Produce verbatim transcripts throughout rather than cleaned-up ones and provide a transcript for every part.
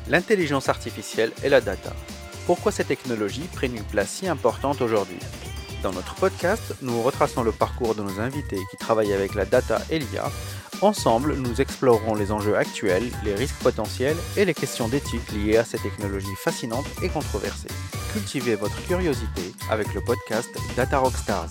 L'intelligence artificielle et la data. Pourquoi ces technologies prennent une place si importante aujourd'hui? Dans notre podcast, nous retraçons le parcours de nos invités qui travaillent avec la data et l'I A. Ensemble, nous explorerons les enjeux actuels, les risques potentiels et les questions d'éthique liées à ces technologies fascinantes et controversées. Cultivez votre curiosité avec le podcast Data Rockstars.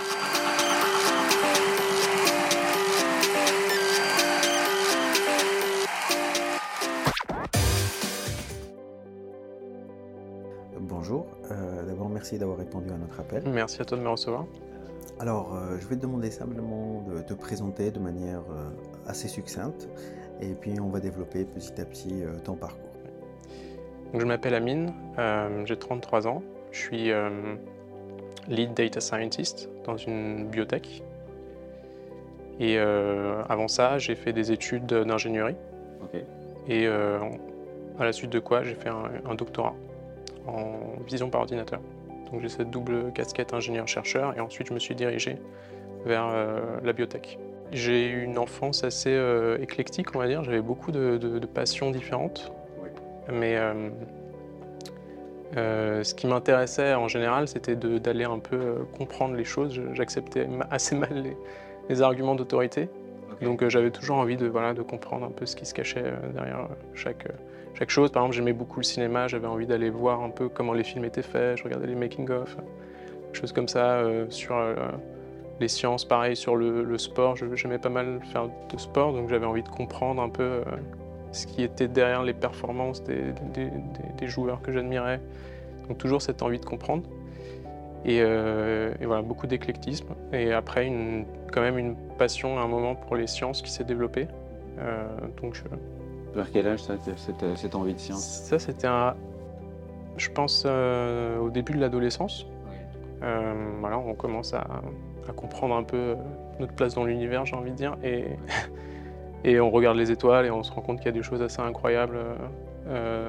Bonjour, euh, d'abord merci d'avoir répondu à notre appel. Merci à toi de me recevoir. Alors, euh, je vais te demander simplement de te présenter de manière euh, assez succincte et puis on va développer petit à petit euh, ton parcours. Donc, je m'appelle Amine, euh, j'ai trente-trois ans, je suis euh, lead data scientist dans une biotech. Et euh, avant ça, j'ai fait des études d'ingénierie. Okay. Et euh, à la suite de quoi, j'ai fait un, un doctorat en vision par ordinateur. Donc j'ai cette double casquette ingénieur-chercheur et ensuite je me suis dirigé vers euh, la biotech. J'ai eu une enfance assez euh, éclectique, on va dire. J'avais beaucoup de, de, de passions différentes. Oui. Mais euh, euh, ce qui m'intéressait en général, c'était d'aller un peu euh, comprendre les choses. J'acceptais assez mal les, les arguments d'autorité. Okay. Donc euh, j'avais toujours envie de, voilà, de comprendre un peu ce qui se cachait euh, derrière chaque... Euh, Chaque chose, par exemple, j'aimais beaucoup le cinéma, j'avais envie d'aller voir un peu comment les films étaient faits, je regardais les making-of, des choses comme ça, euh, sur euh, les sciences, pareil, sur le, le sport, j'aimais pas mal faire de sport, donc j'avais envie de comprendre un peu euh, ce qui était derrière les performances des, des, des, des joueurs que j'admirais, donc toujours cette envie de comprendre. Et, euh, et voilà, beaucoup d'éclectisme, et après, une, quand même une passion à un moment pour les sciences qui s'est développée, euh, donc je, Vers quel âge ça, cette, cette envie de science? Ça, c'était un... Je pense euh, au début de l'adolescence. Oui. Euh, voilà, on commence à, à comprendre un peu notre place dans l'univers, j'ai envie de dire. Et, et on regarde les étoiles et on se rend compte qu'il y a des choses assez incroyables euh,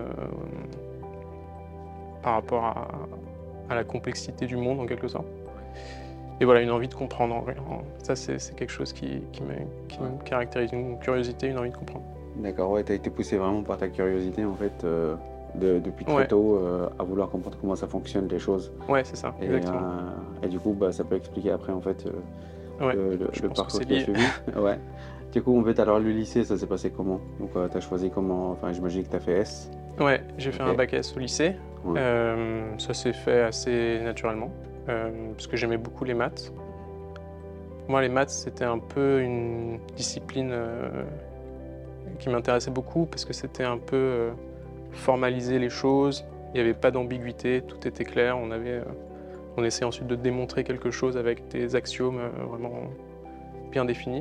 par rapport à, à la complexité du monde, en quelque sorte. Et voilà, une envie de comprendre. Ça, c'est quelque chose qui, qui, me, qui me caractérise, une curiosité, une envie de comprendre. D'accord, ouais, tu as été poussé vraiment par ta curiosité en fait, euh, de, depuis très ouais. tôt euh, à vouloir comprendre comment ça fonctionne les choses. Ouais, c'est ça, et, exactement. Euh, et du coup, bah, ça peut expliquer après en fait euh, ouais, le, le, le parcours que tu as suivi. ouais. Du coup, en fait, alors le lycée, ça s'est passé comment? Donc, euh, tu as choisi comment? Enfin, j'imagine que tu as fait S. Ouais, j'ai fait okay. un bac S au lycée. Ouais. Euh, ça s'est fait assez naturellement, euh, parce que j'aimais beaucoup les maths. Moi, les maths, c'était un peu une discipline euh, qui m'intéressait beaucoup parce que c'était un peu euh, formaliser les choses, il n'y avait pas d'ambiguïté, tout était clair, on, avait, euh, on essayait ensuite de démontrer quelque chose avec des axiomes euh, vraiment bien définis.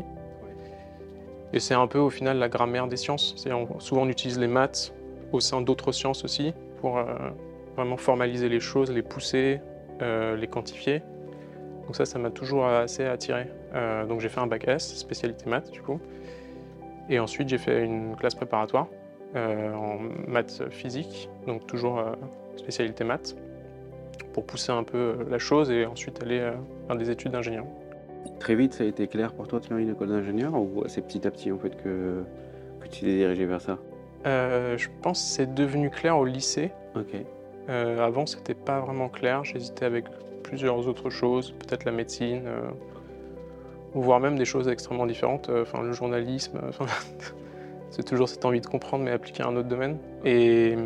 Et c'est un peu au final la grammaire des sciences. On, souvent on utilise les maths au sein d'autres sciences aussi pour euh, vraiment formaliser les choses, les pousser, euh, les quantifier. Donc ça, ça m'a toujours assez attiré. Euh, donc j'ai fait un bac S, spécialité maths du coup. Et ensuite, j'ai fait une classe préparatoire euh, en maths physique, donc toujours euh, spécialité maths, pour pousser un peu euh, la chose et ensuite aller euh, faire des études d'ingénieur. Très vite, ça a été clair pour toi de faire une école d'ingénieur ou c'est petit à petit en fait que, que tu t'es dirigé vers ça? euh, Je pense que c'est devenu clair au lycée. Okay. Euh, avant, c'était pas vraiment clair, j'hésitais avec plusieurs autres choses, peut-être la médecine, euh, ou voire même des choses extrêmement différentes, enfin le journalisme, enfin, c'est toujours cette envie de comprendre mais appliquer à un autre domaine. Et,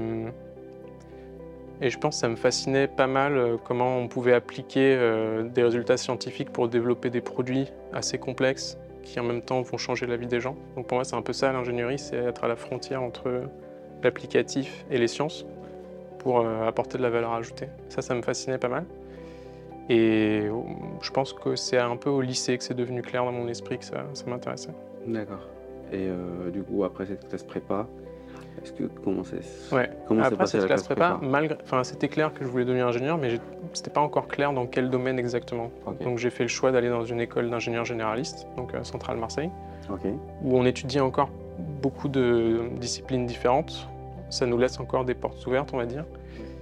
et je pense que ça me fascinait pas mal comment on pouvait appliquer euh, des résultats scientifiques pour développer des produits assez complexes qui en même temps vont changer la vie des gens. Donc pour moi c'est un peu ça l'ingénierie, c'est être à la frontière entre l'applicatif et les sciences pour euh, apporter de la valeur ajoutée. Ça, ça me fascinait pas mal. Et je pense que c'est un peu au lycée que c'est devenu clair dans mon esprit que ça, ça m'intéressait. D'accord. Et euh, du coup, après cette classe prépa, est-ce que comment c'est ouais. comment Après passé cette la classe, classe prépa, prépa malgré, enfin, c'était clair que je voulais devenir ingénieur, mais c'était pas encore clair dans quel domaine exactement. Okay. Donc j'ai fait le choix d'aller dans une école d'ingénieur généraliste, donc à Centrale Marseille, okay. où on étudie encore beaucoup de disciplines différentes. Ça nous laisse encore des portes ouvertes, on va dire.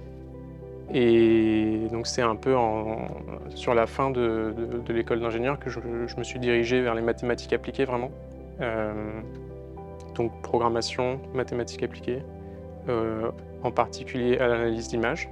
Et donc c'est un peu en, sur la fin de, de, de l'école d'ingénieur que je, je me suis dirigé vers les mathématiques appliquées vraiment. Euh, donc programmation, mathématiques appliquées, euh, en particulier à l'analyse d'images.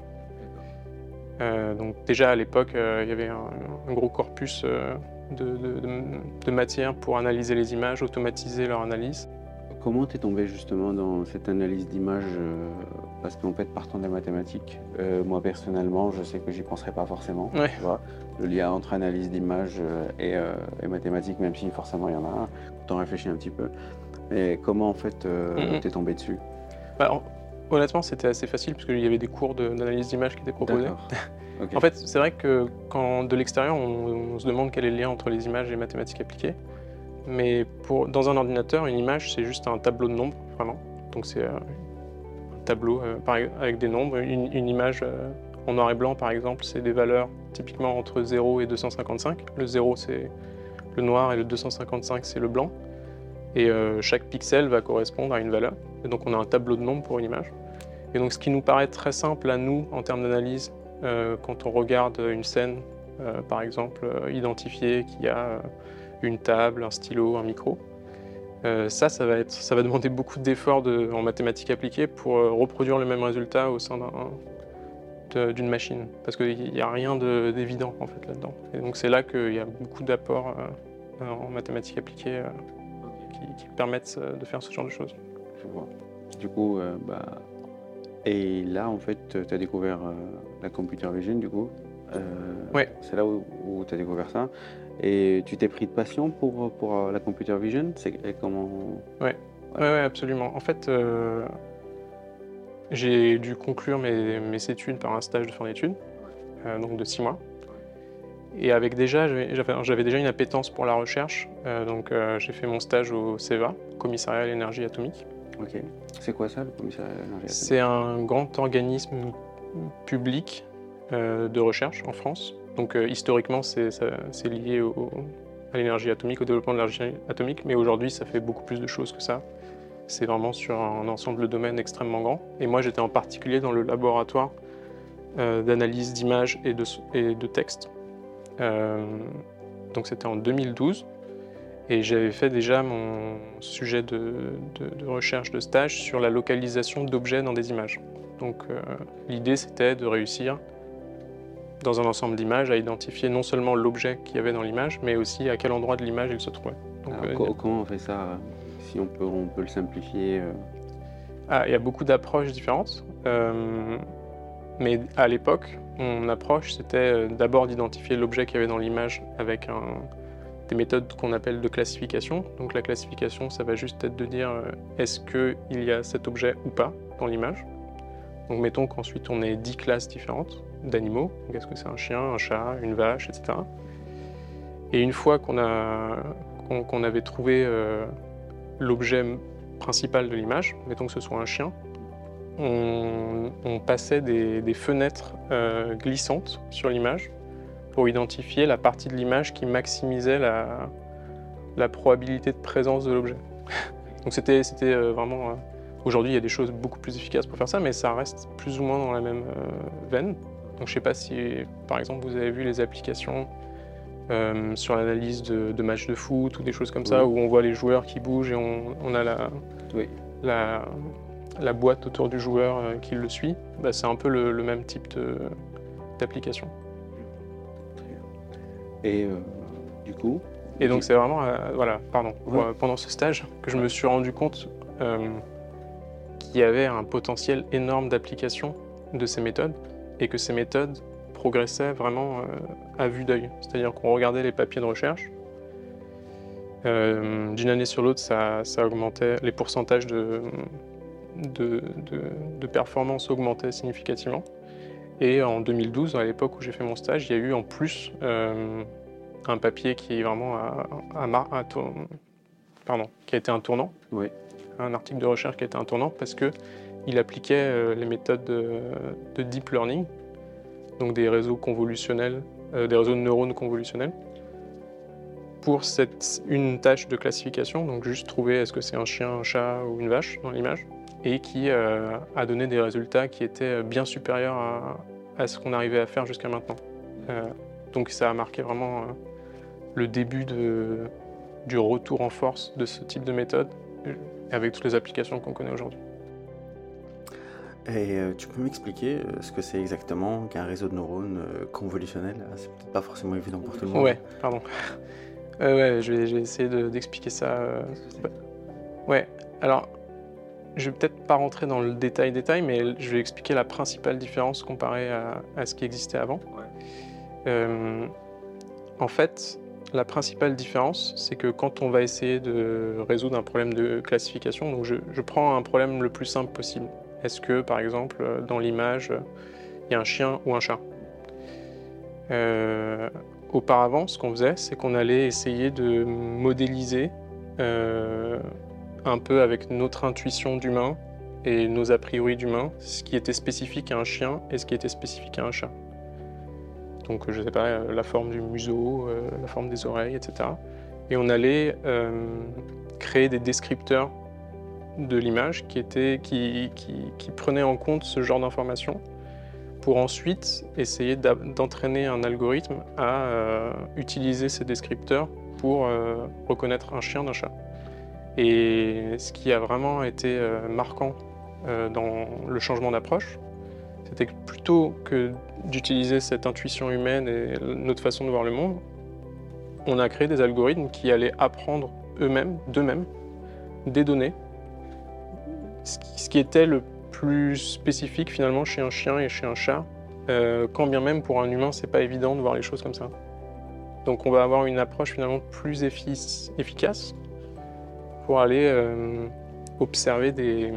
Euh, donc déjà à l'époque, euh, il y avait un, un gros corpus euh, de, de, de, de matière pour analyser les images, automatiser leur analyse. Comment t'es tombé justement dans cette analyse d'images euh, parce qu'en fait, partant des mathématiques, euh, moi personnellement, je sais que j'y penserais pas forcément. Ouais. Tu vois, le lien entre analyse d'images euh, et, euh, et mathématiques, même si forcément il y en a un, quand on réfléchit un petit peu. Mais comment en fait euh, Mm-hmm. t'es tombé dessus? Bah, en, honnêtement, c'était assez facile parce qu'il y avait des cours de, d'analyse d'images qui étaient proposés. Okay. En fait, c'est vrai que quand de l'extérieur, on, on se demande quel est le lien entre les images et les mathématiques appliquées. Mais pour, dans un ordinateur, une image, c'est juste un tableau de nombres, vraiment. Donc c'est euh, un tableau euh, par, avec des nombres. Une, une image euh, en noir et blanc, par exemple, c'est des valeurs typiquement entre zéro et deux cent cinquante-cinq. Le zéro, c'est le noir et le deux cent cinquante-cinq, c'est le blanc. Et euh, chaque pixel va correspondre à une valeur. Et donc on a un tableau de nombres pour une image. Et donc ce qui nous paraît très simple à nous, en termes d'analyse, euh, quand on regarde une scène, euh, par exemple, euh, identifier qu'il y a euh, une table, un stylo, un micro, euh, ça, ça va, être, ça va demander beaucoup d'efforts de, en mathématiques appliquées pour euh, reproduire le même résultat au sein d'un, de, d'une machine. Parce qu'il n'y a rien de, d'évident en fait, là-dedans. Et donc c'est là qu'il y a beaucoup d'apports euh, en mathématiques appliquées euh, qui, qui permettent de faire ce genre de choses. Je vois. Du coup, euh, bah... Et là, en fait, tu as découvert euh, la computer vision, du coup. Euh, ouais. C'est là où, où tu as découvert ça. Et tu t'es pris de passion pour, pour la computer vision? C'est comment... Ouais. Ouais. Ouais, ouais, absolument. En fait, euh, j'ai dû conclure mes, mes études par un stage de fin d'études, euh, donc de six mois. Et avec déjà, j'avais, j'avais déjà une appétence pour la recherche. Euh, donc euh, j'ai fait mon stage au CEVA, Commissariat à l'énergie atomique. Ok. C'est quoi ça, le commissariat à l'énergie atomique? C'est un grand organisme public euh, de recherche en France. Donc euh, historiquement, c'est, ça, c'est lié au, à l'énergie atomique, au développement de l'énergie atomique, mais aujourd'hui, ça fait beaucoup plus de choses que ça. C'est vraiment sur un ensemble de domaines extrêmement grand. Et moi, j'étais en particulier dans le laboratoire euh, d'analyse d'images et de, et de textes. Euh, donc c'était en deux mille douze. Et j'avais fait déjà mon sujet de, de, de recherche de stage sur la localisation d'objets dans des images. Donc euh, l'idée, c'était de réussir, dans un ensemble d'images, à identifier non seulement l'objet qu'il y avait dans l'image, mais aussi à quel endroit de l'image il se trouvait. Donc, Alors, euh, comment on fait ça? Si on peut, on peut le simplifier euh... ah, il y a beaucoup d'approches différentes. Euh, mais à l'époque, mon approche, c'était d'abord d'identifier l'objet qu'il y avait dans l'image avec un... des méthodes qu'on appelle de classification. Donc la classification, ça va juste être de dire euh, est-ce qu'il y a cet objet ou pas dans l'image. Donc mettons qu'ensuite on ait dix classes différentes d'animaux. Donc est-ce que c'est un chien, un chat, une vache, et cetera. Et une fois qu'on, a, qu'on, qu'on avait trouvé euh, l'objet principal de l'image, mettons que ce soit un chien, on, on passait des, des fenêtres euh, glissantes sur l'image pour identifier la partie de l'image qui maximisait la, la probabilité de présence de l'objet. Donc c'était, c'était vraiment... Euh, aujourd'hui, il y a des choses beaucoup plus efficaces pour faire ça, mais ça reste plus ou moins dans la même euh, veine. Donc je ne sais pas si, par exemple, vous avez vu les applications euh, sur l'analyse de, de matchs de foot ou des choses comme oui. ça, où on voit les joueurs qui bougent et on, on a la, oui. la, la boîte autour du joueur euh, qui le suit. Bah, c'est un peu le, le même type de, d'application. Et euh, du coup Et donc c'est vraiment, euh, voilà, pardon, ouais. euh, pendant ce stage que je me suis rendu compte euh, qu'il y avait un potentiel énorme d'application de ces méthodes et que ces méthodes progressaient vraiment euh, à vue d'œil. C'est-à-dire qu'on regardait les papiers de recherche, euh, d'une année sur l'autre, ça, ça augmentait, les pourcentages de, de, de, de performance augmentaient significativement. Et en deux mille douze, à l'époque où j'ai fait mon stage, il y a eu en plus euh, un papier qui est vraiment à, à, à, à tour... Pardon, qui a été un tournant. Oui. Un article de recherche qui a été un tournant parce qu'il appliquait euh, les méthodes de, de deep learning, donc des réseaux convolutionnels, euh, des réseaux de neurones convolutionnels, pour cette, une tâche de classification, donc juste trouver est-ce que c'est un chien, un chat ou une vache dans l'image, et qui euh, a donné des résultats qui étaient bien supérieurs à, à ce qu'on arrivait à faire jusqu'à maintenant. Euh, donc ça a marqué vraiment euh, le début de, du retour en force de ce type de méthode, avec toutes les applications qu'on connaît aujourd'hui. Et euh, tu peux m'expliquer euh, ce que c'est exactement qu'un réseau de neurones euh, convolutionnel? Ah, c'est peut-être pas forcément évident pour tout le monde. Ouais, pardon. Euh, ouais, je vais, je vais essayer de- d'expliquer ça. euh, ouais. Ouais, alors, je vais peut-être pas rentrer dans le détail détail, mais je vais expliquer la principale différence comparée à, à ce qui existait avant. Euh, en fait, la principale différence, c'est que quand on va essayer de résoudre un problème de classification, donc je, je prends un problème le plus simple possible. Est-ce que, par exemple, dans l'image, il y a un chien ou un chat? Euh, Auparavant, ce qu'on faisait, c'est qu'on allait essayer de modéliser euh, un peu avec notre intuition d'humain et nos a priori d'humain, ce qui était spécifique à un chien et ce qui était spécifique à un chat. Donc, je sais pas, euh, la forme du museau, euh, la forme des oreilles, et cetera. Et on allait euh, créer des descripteurs de l'image qui, étaient- qui, qui, qui prenaient en compte ce genre d'informations pour ensuite essayer d'a- d'entraîner un algorithme à euh, utiliser ces descripteurs pour euh, reconnaître un chien d'un chat. Et ce qui a vraiment été euh, marquant euh, dans le changement d'approche, c'était que plutôt que d'utiliser cette intuition humaine et notre façon de voir le monde, on a créé des algorithmes qui allaient apprendre eux-mêmes, d'eux-mêmes, des données, ce qui, ce qui était le plus spécifique finalement chez un chien et chez un chat, euh, quand bien même pour un humain, c'est pas évident de voir les choses comme ça. Donc on va avoir une approche finalement plus effic- efficace pour aller euh, observer des,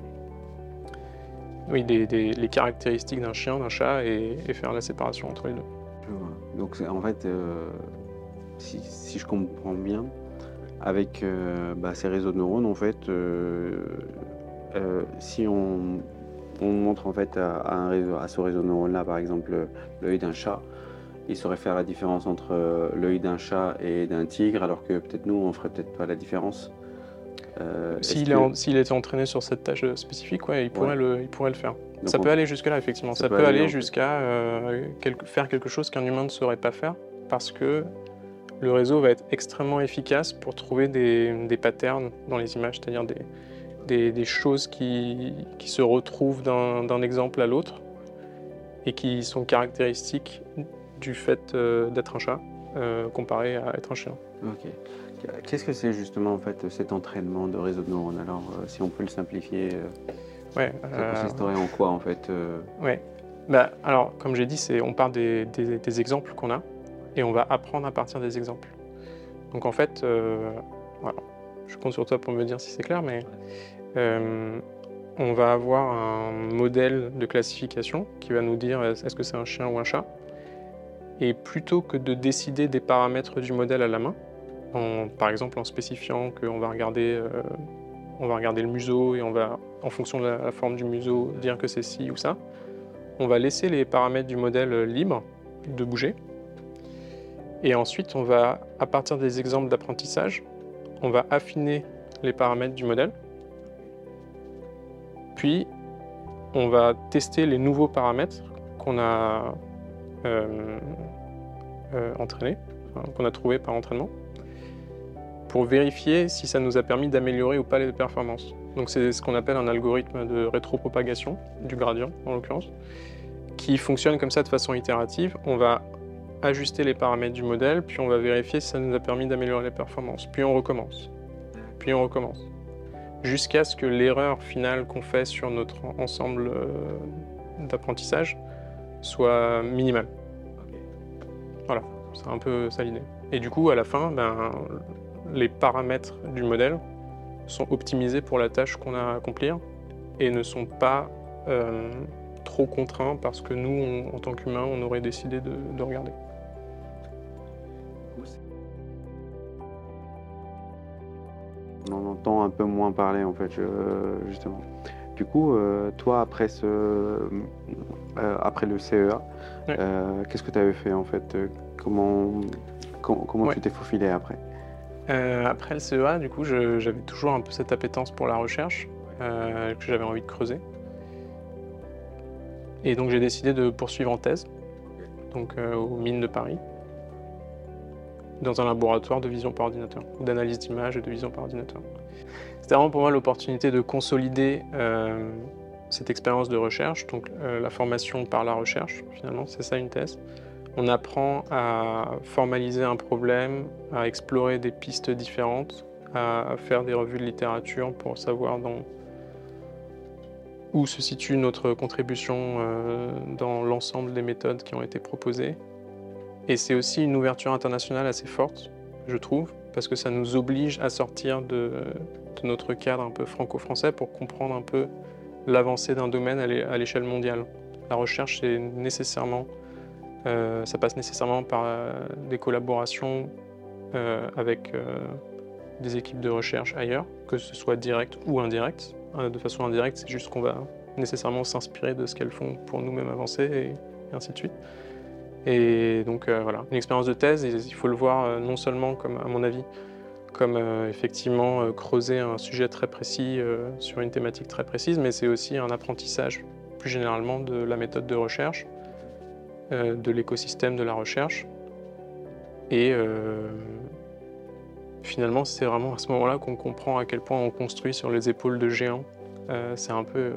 oui, des, des- les caractéristiques d'un chien, d'un chat et, et faire la séparation entre les deux. Je vois. Donc c'est- en fait, euh, si, si je comprends bien, avec euh, bah, ces réseaux de neurones, en fait, euh, euh, si on, on montre en fait à, à un réseau, à ce réseau de neurones-là, par exemple, le- l'œil d'un chat, il saurait faire la différence entre euh, l'œil d'un chat et d'un tigre, alors que peut-être nous, on ferait peut-être pas la différence. Euh, est-ce S'il que- est en- s'il était entraîné sur cette tâche spécifique, ouais, il pourrait, Ouais. le, il pourrait le faire. Donc, Ça on- peut aller jusque-là, effectivement. ça Ça, peut peut aller, aller en fait. jusqu'à euh, quelque- faire quelque chose qu'un humain ne saurait pas faire, parce que le réseau va être extrêmement efficace pour trouver des, des patterns dans les images, c'est-à-dire des, des, des choses qui, qui se retrouvent d'un d'un exemple à l'autre et qui sont caractéristiques du fait euh, d'être un chat euh, comparé à être un chien. Ok. Qu'est-ce que c'est justement en fait cet entraînement de réseau de neurones? Alors, euh, si on peut le simplifier, euh, Ouais, ça euh, consisterait en quoi en fait euh, ouais. Bah, alors, comme j'ai dit, c'est, on part des, des- des exemples qu'on a et on va apprendre à partir des exemples. Donc en fait, euh, voilà, je compte sur toi pour me dire si c'est clair, mais euh, on va avoir un modèle de classification qui va nous dire est-ce que c'est un chien ou un chat. Et plutôt que de décider des paramètres du modèle à la main, en- par exemple en spécifiant qu'on va regarder, euh, on va regarder le museau et on va, en fonction de la, la forme du museau, dire que c'est ci ou ça, on va laisser les paramètres du modèle libres de bouger. Et ensuite, on va, à partir des exemples d'apprentissage, on va affiner les paramètres du modèle. Puis, on va tester les nouveaux paramètres qu'on a euh, euh, entraînés, enfin, qu'on a trouvés par entraînement, pour vérifier si ça nous a permis d'améliorer ou pas les performances. Donc c'est ce qu'on appelle un algorithme de rétropropagation, du gradient en l'occurrence, qui fonctionne comme ça de façon itérative. On va ajuster les paramètres du modèle, puis on va vérifier si ça nous a permis d'améliorer les performances. Puis on recommence. Puis on recommence. Jusqu'à ce que l'erreur finale qu'on fait sur notre ensemble euh, d'apprentissage soit minimale. Voilà, c'est un peu ça l'idée. Et du coup, à la fin, ben, les paramètres du modèle sont optimisés pour la tâche qu'on a à accomplir et ne sont pas euh, trop contraints parce que nous, on, en tant qu'humains, on aurait décidé de, de regarder. On en entend un peu moins parler en fait, je- justement. Du coup, euh, toi, après, ce, euh, après le C E A, Ouais. euh, qu'est-ce que tu avais fait en fait? Comment, com- comment Ouais. tu t'es faufilé après? Euh, après le C E A, du coup, je- j'avais toujours un peu cette appétence pour la recherche euh, que j'avais envie de creuser. Et donc j'ai décidé de poursuivre en thèse, donc euh, aux Mines de Paris, dans un laboratoire de vision par ordinateur, ou d'analyse d'image et de vision par ordinateur. C'était vraiment pour moi l'opportunité de consolider euh, cette expérience de recherche, donc euh, la formation par la recherche, finalement, c'est ça une thèse. On apprend à formaliser un problème, à explorer des pistes différentes, à faire des revues de littérature pour savoir dans où se situe notre contribution euh, dans l'ensemble des méthodes qui ont été proposées. Et c'est aussi une ouverture internationale assez forte, je trouve, parce que ça nous oblige à sortir de, de notre cadre un peu franco-français pour comprendre un peu l'avancée d'un domaine à l'échelle mondiale. La recherche, c'est nécessairement, euh, ça passe nécessairement par euh, des collaborations euh, avec euh, des équipes de recherche ailleurs, que ce soit direct ou indirect. De façon indirecte, c'est juste qu'on va nécessairement s'inspirer de ce qu'elles font pour nous-mêmes avancer et, et ainsi de suite. Et donc euh, voilà, une expérience de thèse, il faut le voir euh, non seulement, comme, à mon avis, comme euh, effectivement euh, creuser un sujet très précis euh, sur une thématique très précise, mais c'est aussi un apprentissage plus généralement de la méthode de recherche, euh, de l'écosystème de la recherche. Et euh, finalement, c'est vraiment à ce moment-là qu'on comprend à quel point on construit sur les épaules de géants. Euh, c'est un peu euh,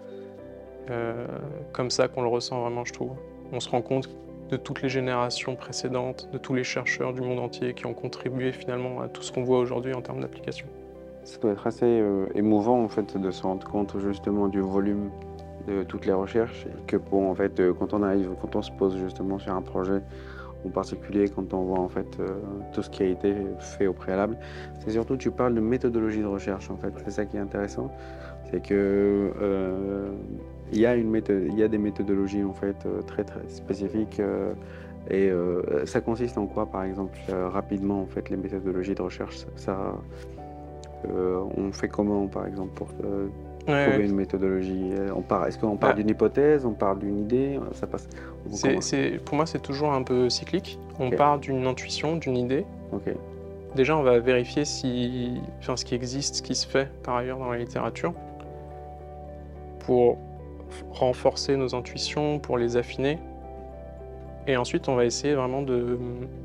euh, comme ça qu'on le ressent vraiment, je trouve. On se rend compte de toutes les générations précédentes, de tous les chercheurs du monde entier qui ont contribué finalement à tout ce qu'on voit aujourd'hui en termes d'application. Ça doit être assez euh, émouvant en fait de se rendre compte justement du volume de toutes les recherches et que pour en fait euh, quand on arrive, quand on se pose justement sur un projet en particulier, quand on voit en fait euh, tout ce qui a été fait au préalable, c'est surtout tu parles de méthodologie de recherche en fait, c'est ça qui est intéressant, c'est que euh, il y a une méthode, il y a des méthodologies en fait euh, très très spécifiques euh, et euh, ça consiste en quoi par exemple euh, rapidement en fait les méthodologies de recherche, ça, ça euh, on fait comment par exemple pour euh, Ouais, trouver ouais. une méthodologie, on part, est-ce qu'on part Ah. d'une hypothèse, on part d'une idée, ça passe. C'est, c'est, pour moi, c'est toujours un peu cyclique. On Ok. part d'une intuition, d'une idée. Ok. Déjà, on va vérifier si, enfin, ce qui existe, ce qui se fait par ailleurs dans la littérature, pour f- renforcer nos intuitions, pour les affiner. Et ensuite, on va essayer vraiment de,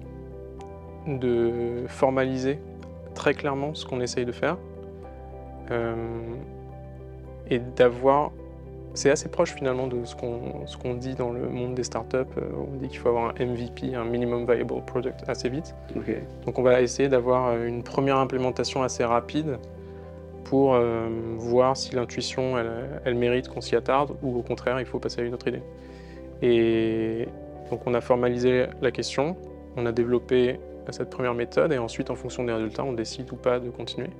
de formaliser très clairement ce qu'on essaye de faire. Euh, et d'avoir... C'est assez proche finalement de ce qu'on, ce qu'on dit dans le monde des startups. Euh, on dit qu'il faut avoir un M V P, un Minimum Viable Product, assez vite. Ok. Donc on va essayer d'avoir une première implémentation assez rapide pour euh, voir si l'intuition, elle, elle mérite qu'on s'y attarde ou au contraire, il faut passer à une autre idée. Et donc on a formalisé la question, on a développé cette première méthode et ensuite, en fonction des résultats, on décide ou pas de continuer.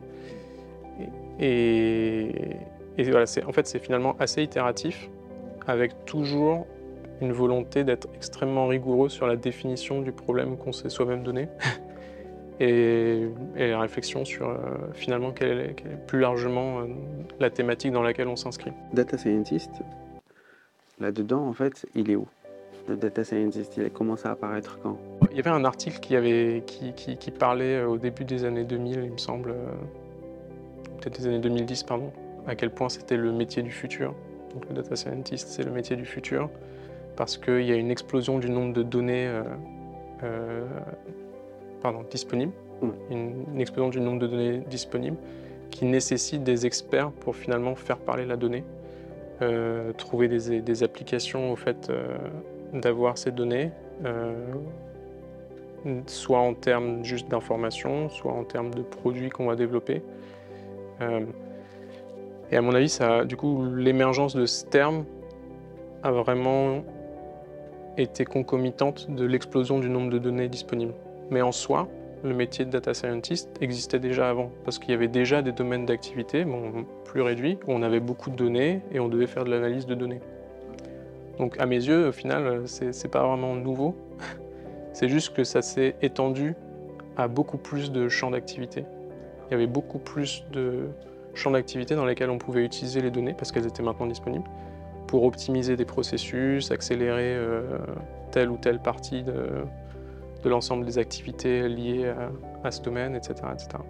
Et, et voilà, c'est, en fait, c'est finalement assez itératif, avec toujours une volonté d'être extrêmement rigoureux sur la définition du problème qu'on s'est soi-même donné. Et, et la réflexion sur euh, finalement quelle est, quelle est plus largement euh, la thématique dans laquelle on s'inscrit. Data scientist, là-dedans, en fait, il est où? Le data scientist, il a commencé à apparaître quand? Il y avait un article qui, avait, qui, qui, qui parlait au début des années deux mille, il me semble, euh, peut-être des années deux mille dix, pardon, à quel point c'était le métier du futur. Donc le data scientist, c'est le métier du futur, parce qu'il y a une explosion du nombre de données euh, euh, pardon, disponibles, Mmh. une, une explosion du nombre de données disponibles qui nécessite des experts pour finalement faire parler la donnée, euh, trouver des, des applications au fait euh, d'avoir ces données, euh, soit en termes juste d'information, soit en termes de produits qu'on va développer. Euh, et à mon avis, ça, du coup, l'émergence de ce terme a vraiment été concomitante de l'explosion du nombre de données disponibles. Mais en soi, le métier de data scientist existait déjà avant, parce qu'il y avait déjà des domaines d'activité, bon, plus réduits, où on avait beaucoup de données et on devait faire de l'analyse de données. Donc à mes yeux, au final, c'est, c'est pas vraiment nouveau, c'est juste que ça s'est étendu à beaucoup plus de champs d'activité. Il y avait beaucoup plus de champs d'activité dans lesquels on pouvait utiliser les données, parce qu'elles étaient maintenant disponibles, pour optimiser des processus, accélérer euh, telle ou telle partie de... de l'ensemble des activités liées à, à ce domaine, et cetera, et cetera.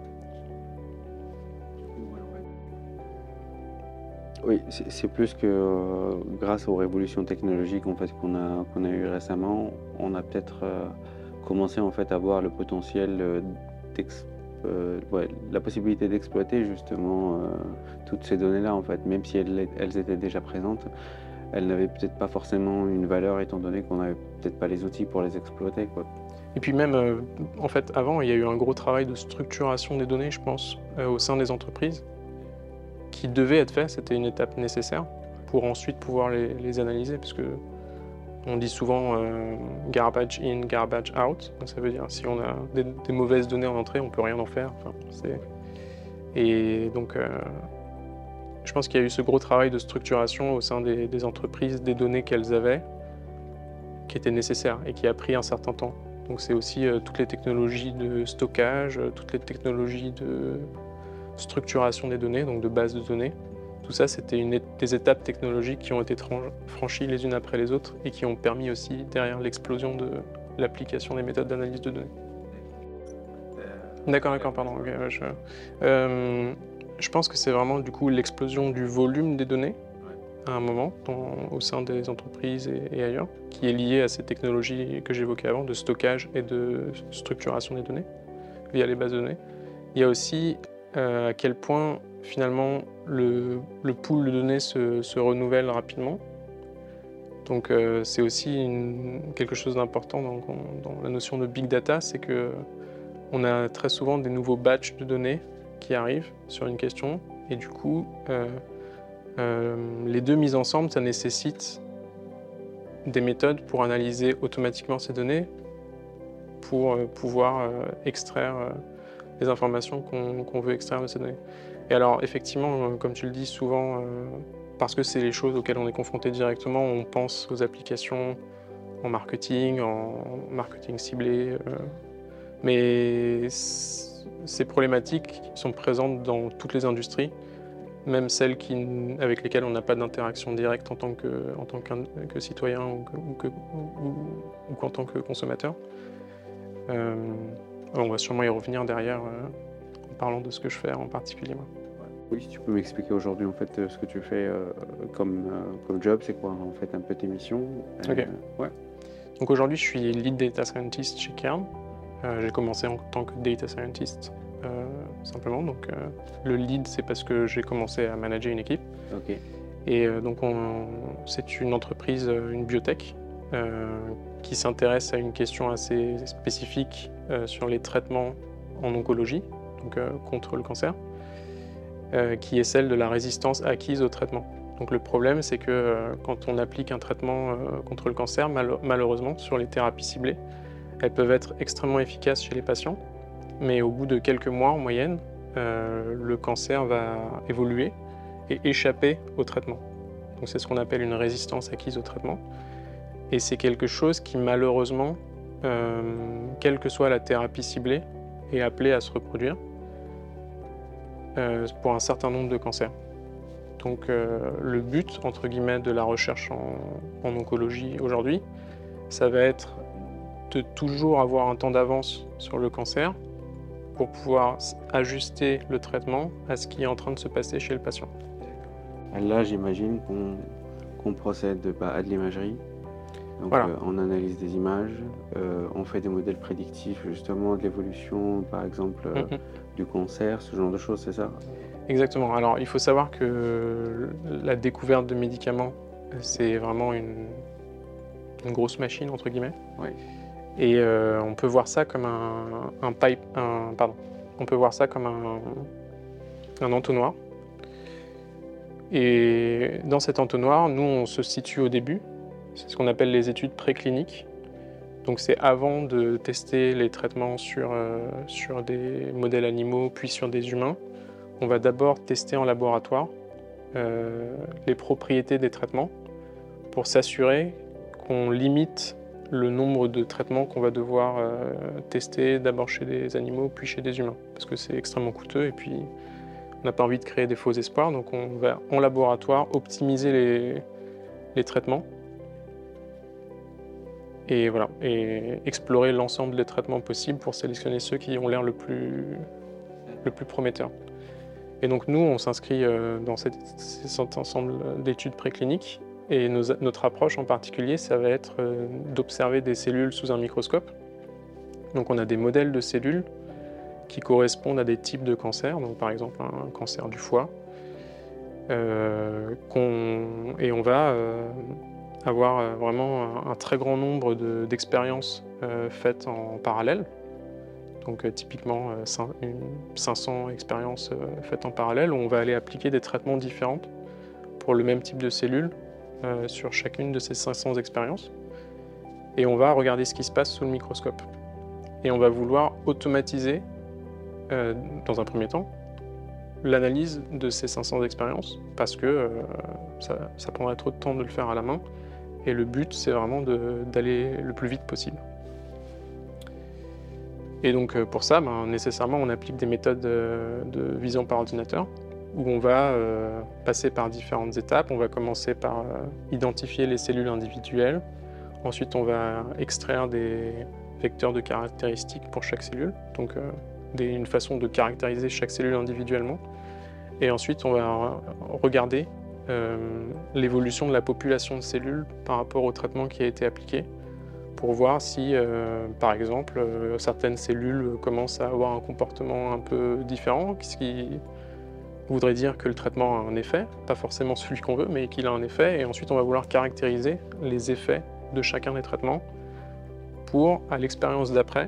Oui, c'est, c'est plus que euh, grâce aux révolutions technologiques en fait, qu'on a, qu'on a eues récemment, on a peut-être euh, commencé en fait, à voir le potentiel euh, euh, ouais, la possibilité d'exploiter justement euh, toutes ces données-là en fait, même si elles, elles étaient déjà présentes, elles n'avaient peut-être pas forcément une valeur étant donné qu'on n'avait peut-être pas les outils pour les exploiter, quoi. Et puis même, euh, en fait, avant, il y a eu un gros travail de structuration des données, je pense, euh, au sein des entreprises, qui devait être fait, c'était une étape nécessaire, pour ensuite pouvoir les, les analyser, parce que on dit souvent euh, garbage in, garbage out, donc ça veut dire si on a des, des mauvaises données en entrée, on peut rien en faire. Enfin, c'est... Et donc, euh, je pense qu'il y a eu ce gros travail de structuration au sein des, des entreprises, des données qu'elles avaient, qui était nécessaire et qui a pris un certain temps. Donc c'est aussi euh, toutes les technologies de stockage, euh, toutes les technologies de structuration des données, donc de base de données. Tout ça, c'était une é- des étapes technologiques qui ont été tran- franchies les unes après les autres et qui ont permis aussi derrière l'explosion de l'application des méthodes d'analyse de données. D'accord, d'accord, pardon. ok, ouais, je, euh, je pense que c'est vraiment du coup l'explosion du volume des données à un moment dans- au sein des entreprises et, et ailleurs, qui est liée à ces technologies que j'évoquais avant de stockage et de structuration des données via les bases de données. Il y a aussi euh, à quel point finalement le, le pool de données se, se renouvelle rapidement. Donc euh, c'est aussi une- quelque chose d'important dans, dans la notion de big data, c'est que on a très souvent des nouveaux batchs de données qui arrivent sur une question et du coup euh, euh, les deux mises ensemble, ça nécessite des méthodes pour analyser automatiquement ces données pour euh, pouvoir euh, extraire euh, les informations qu'on qu'on veut extraire de ces données. Et alors effectivement, euh, comme tu le dis souvent, euh, parce que c'est les choses auxquelles on est confronté directement, on pense aux applications en marketing, en marketing ciblé, euh, mais c- ces problématiques sont présentes dans toutes les industries, même celles qui, avec lesquelles on n'a pas d'interaction directe en tant que, en tant qu'un- que citoyen ou, que- ou, que- ou- ou qu'en tant que consommateur. Euh, on va sûrement y revenir derrière euh, en parlant de ce que je fais en particulier. Moi. Oui, si tu peux m'expliquer aujourd'hui en fait euh, ce que tu fais euh, comme, euh, comme job, c'est quoi en fait un peu tes missions? Euh, Ok. Ouais. Donc aujourd'hui, je suis lead data scientist chez Kern. Euh, j'ai commencé en tant que data scientist euh, simplement. Donc euh, le lead, c'est parce que j'ai commencé à manager une équipe. Ok. Et euh, donc on- c'est une entreprise, euh, une biotech, euh, qui s'intéresse à une question assez spécifique euh, sur les traitements en oncologie, donc euh, contre le cancer, euh, qui est celle de la résistance acquise au traitement. Donc le problème, c'est que euh, quand on applique un traitement euh, contre le cancer, mal- malheureusement, sur les thérapies ciblées, elles peuvent être extrêmement efficaces chez les patients, mais au bout de quelques mois en moyenne, euh, le cancer va évoluer et échapper au traitement. Donc c'est ce qu'on appelle une résistance acquise au traitement. Et c'est quelque chose qui malheureusement, euh, quelle que soit la thérapie ciblée, est appelée à se reproduire euh, pour un certain nombre de cancers. Donc euh, le but, entre guillemets, de la recherche en, en oncologie aujourd'hui, ça va être de toujours avoir un temps d'avance sur le cancer pour pouvoir ajuster le traitement à ce qui est en train de se passer chez le patient. Là, j'imagine qu'on qu'on procède bah, à de l'imagerie. Donc, Voilà. euh, on analyse des images, euh, on fait des modèles prédictifs justement de l'évolution, par exemple, euh, Mhm. du cancer, ce genre de choses, c'est ça? Exactement. Alors, il faut savoir que la découverte de médicaments, c'est vraiment une, une grosse machine, entre guillemets. Ouais. Et euh, on peut voir ça comme un, un pipe, un, pardon, on peut voir ça comme un, un entonnoir. Et dans cet entonnoir, nous, on se situe au début. C'est ce qu'on appelle les études précliniques. Donc c'est avant de tester les traitements sur, euh, sur des modèles animaux, puis sur des humains. On va d'abord tester en laboratoire euh, les propriétés des traitements pour s'assurer qu'on limite le nombre de traitements qu'on va devoir euh, tester d'abord chez des animaux, puis chez des humains. Parce que c'est extrêmement coûteux et puis on n'a pas envie de créer des faux espoirs. Donc on va en laboratoire optimiser les, les traitements et, voilà, et explorer l'ensemble des traitements possibles pour sélectionner ceux qui ont l'air le plus, le plus prometteurs. Et donc nous, on s'inscrit euh, dans cette, cet ensemble d'études précliniques et nos, notre approche en particulier, ça va être euh, d'observer des cellules sous un microscope. Donc on a des modèles de cellules qui correspondent à des types de cancers, donc par exemple un cancer du foie. Euh, qu'on, et on va euh, avoir euh, vraiment un, un très grand nombre de, d'expériences euh, faites en parallèle. Donc euh, typiquement euh, cinq, une, cinq cents expériences euh, faites en parallèle où on va aller appliquer des traitements différents pour le même type de cellules euh, sur chacune de ces cinq cents expériences. Et on va regarder ce qui se passe sous le microscope. Et on va vouloir automatiser, euh, dans un premier temps, l'analyse de ces cinq cents expériences parce que euh, ça, ça prendrait trop de temps de le faire à la main et le but c'est vraiment de, d'aller le plus vite possible. Et donc euh, pour ça, ben, nécessairement on applique des méthodes euh, de vision par ordinateur où on va euh, passer par différentes étapes. On va commencer par euh, identifier les cellules individuelles, ensuite on va extraire des vecteurs de caractéristiques pour chaque cellule, donc euh, des, une façon de caractériser chaque cellule individuellement. Et ensuite, on va regarder euh, l'évolution de la population de cellules par rapport au traitement qui a été appliqué pour voir si, euh, par exemple, euh, certaines cellules commencent à avoir un comportement un peu différent, ce qui voudrait dire que le traitement a un effet, pas forcément celui qu'on veut, mais qu'il a un effet. Et ensuite, on va vouloir caractériser les effets de chacun des traitements pour, à l'expérience d'après,